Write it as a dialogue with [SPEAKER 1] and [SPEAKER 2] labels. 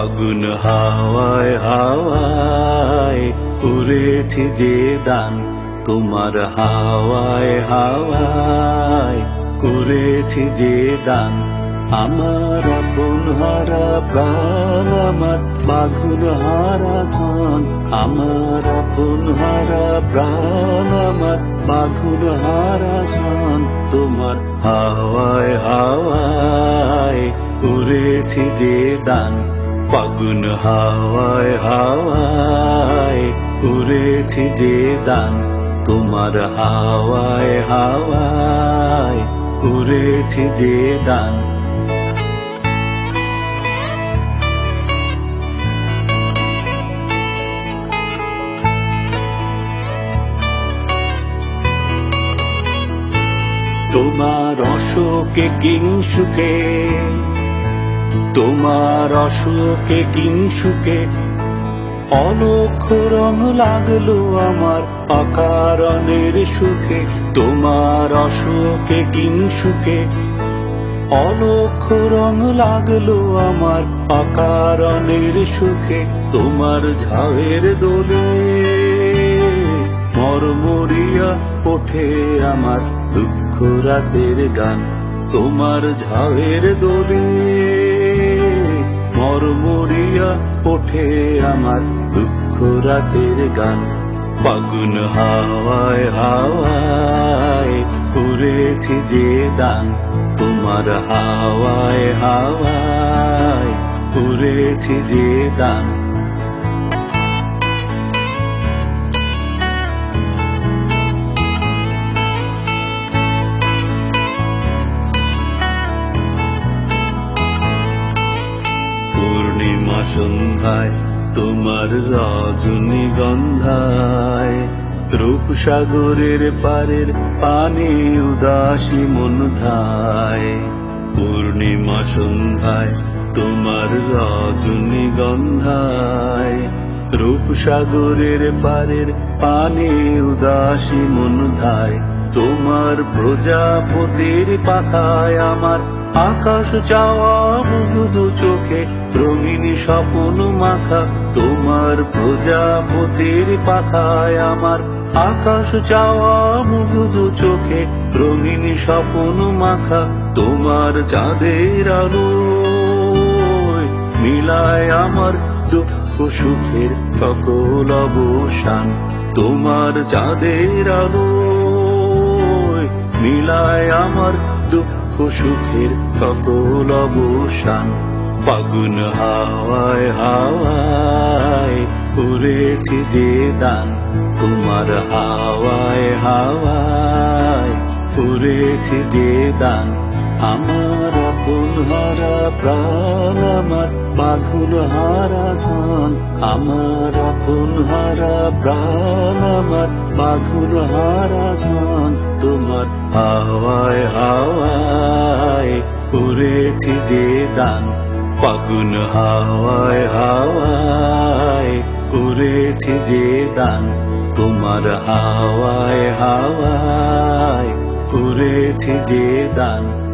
[SPEAKER 1] ফাগুন হাওয়ায় হাওয়ায় উড়েছি যে দান, তোমার হাওয়ায় হাওয়ায় করেছি যে দান। আমার আপন হারা প্রাণ, আমার বাঁধন হারা ধন, আমার আপন হারা প্রাণ, আমার বাঁধন হারা ধন। তোমার হাওয়ায় হাওয়ায় করেছি যে দান, ফাগুন হাওয়ায় হাওয়ায় করেছি যে দান। তোমার হাওয়ায় হাওয়ায় করেছি যে দান। তোমার অশোকে কিংসুকে, তোমার অশোকে কিংসুকে অলক্ষ রং লাগলো আমার অকারণের সুখে। তোমার অশোকে কিংসুকে অলক্ষ রং লাগলো আমার অকারণের সুখে। তোমার ঝাউয়ের দোলে মরমরিয়া ওঠে আমার দুঃখ রাতের গান। তোমার ঝাউয়ের দোলে মরমরিয়া ওঠে আমার দুঃখ রাতের গান। ফাগুন হাওয়ায় হাওয়ায় করেছি যে দান, তোমার হাওয়ায় হাওয়ায় করেছি যে দান। পূর্ণিমা সন্ধ্যায় তোমার রজনীগন্ধায়, রূপসাগরের পারের পানে উদাসী মন ধায়। পূর্ণিমা সন্ধ্যায় তোমার রজনীগন্ধায়, রূপসাগরের পারের পানে উদাসী মন ধায়। তোমার প্রজাপতির পাখায় আমার আকাশ চাওয়া মুগ্ধ চোখে রঙিন স্বপ্ন মাখা। তোমার প্রজাপতির পাখায় আমার আকাশ চাওয়া মুগ্ধ চোখে রঙিন স্বপ্ন মাখা। তোমার চাঁদের আলো মিলায় আমার দুঃখ সুখের সকল অবসান। তোমার চাঁদের আলো মিলায় আমার দুঃখ সুখের সকল অবসান। ফাগুন হাওয়ায় হাওয়ায় করেছি যে দান, তোমার হাওয়ায় হাওয়ায় করেছি যে দান। আমার আপন হারা প্রাণ, আমার বাঁধন হারা ধন, আমার আপন হারা প্রাণ, আমার বাঁধন হারা ধন। তোমার হাওয়ায় হাওয়ায় করেছি যে দান, ফাগুন হাওয়ায় হাওয়ায় করেছি যে দান। তোমার হাওয়ায় হাওয়ায় করেছি যে দান।